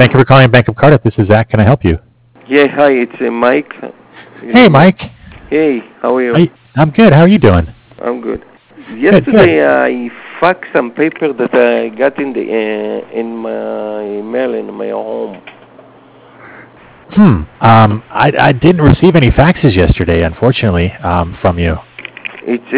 Thank you for calling Bank of Cardiff. This is Zach. Can I help you? Yeah, hi, it's Mike. Hey, Mike. Hey, how are you? I'm good. How are you doing? I'm good. Good, good. Yesterday I faxed some paper that I got in my mail in my home. I didn't receive any faxes yesterday, unfortunately, from you. It's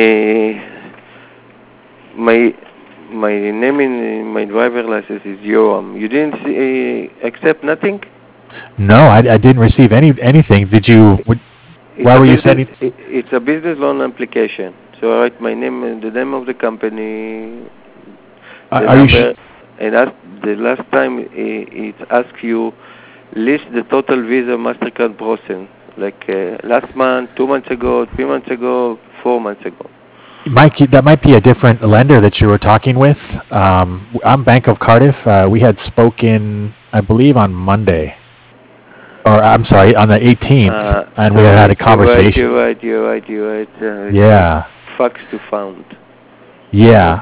my my name in my driver license is Yoram. You didn't accept nothing? No, I didn't receive anything. Did you? Why were you sending? It's a business loan application. So I write my name and the name of the company, the Are you? number, and the last time it asks you list the total Visa Mastercard process, like last month, 2 months ago, 3 months ago, 4 months ago. Mike, that might be a different lender that you were talking with. I'm Bank of Cardiff. We had spoken, I believe, on Monday. Or I'm sorry, on the 18th, and we had a conversation. You're right. Yeah. Fax to found. Yeah.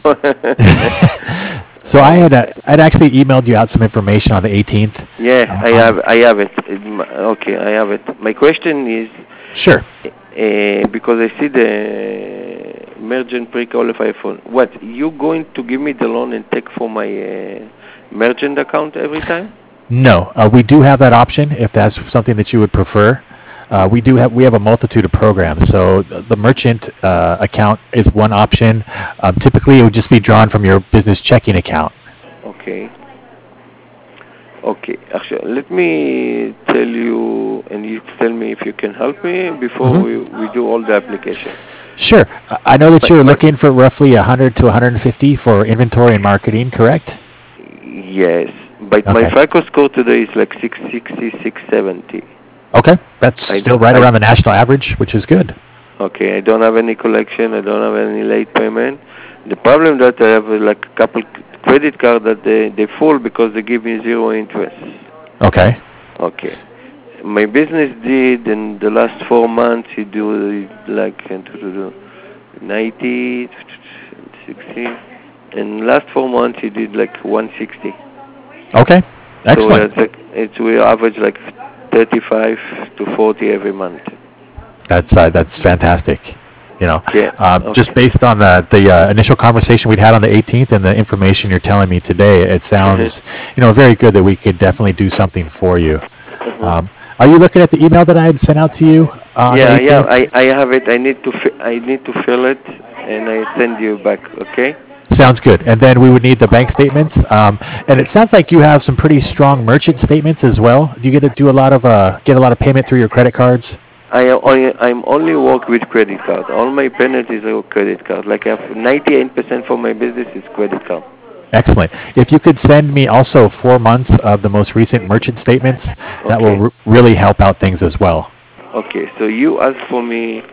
So I'd actually emailed you out some information on the 18th. Yeah, I have it. Okay, I have it. My question is. Sure. Because I see the merchant pre-qualified phone. What, you going to give me the loan and take for my merchant account every time? No, we do have that option if that's something that you would prefer. We have a multitude of programs. So the merchant account is one option. Typically, it would just be drawn from your business checking account. Okay. Actually, let me tell you, and you tell me if you can help me before we do all the application. Sure. I know that you're looking for roughly 100 to 150 for inventory and marketing, correct? Yes, but my FICO score today is like 660, 670. Okay, that's still right around the national average, which is good. Okay, I don't have any collection. I don't have any late payment. The problem that I have like a couple credit card that they full because they give me 0 interest. Okay. My business did in the last 4 months. He do like 90, 60, and last 4 months he did like 160. Okay, excellent. So we average like 35 to 40 every month. That's fantastic. Just based on the initial conversation we'd had on the 18th and the information you're telling me today, it sounds very good that we could definitely do something for you. Are you looking at the email that I had sent out to you? I have it. I need to fill it and I send you back. Okay. Sounds good. And then we would need the bank statements. And it sounds like you have some pretty strong merchant statements as well. Do you get a lot of payment through your credit cards? I'm only work with credit card. All my payment is a credit card. Like I have 98% for my business is credit card. Excellent. If you could send me also 4 months of the most recent merchant statements, that will really help out things as well. Okay. So you ask for me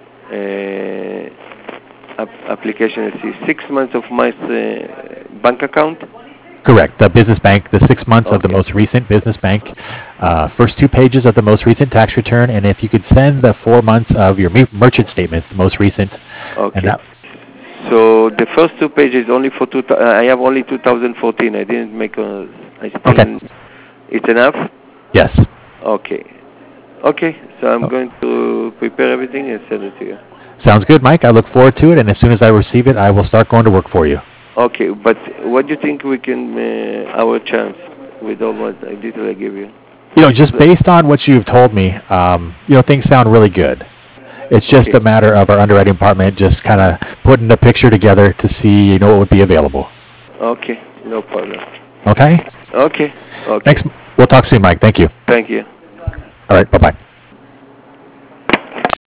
application. Let's see, 6 months of my bank account. Correct. The business bank, the 6 months of the most recent business bank, first 2 pages of the most recent tax return, and if you could send the 4 months of your merchant statements, the most recent. Okay. So the first 2 pages only for I have only 2014. I didn't make It's enough? Yes. Okay. So I'm going to prepare everything and send it to you. Sounds good, Mike. I look forward to it, and as soon as I receive it, I will start going to work for you. Okay, but what do you think we can, our chance with all what detail I give you? Just based on what you've told me, things sound really good. It's just a matter of our underwriting department just kind of putting the picture together to see, what would be available. Okay, no problem. Okay? Okay. Thanks. We'll talk soon, Mike. Thank you. Thank you. All right, bye-bye.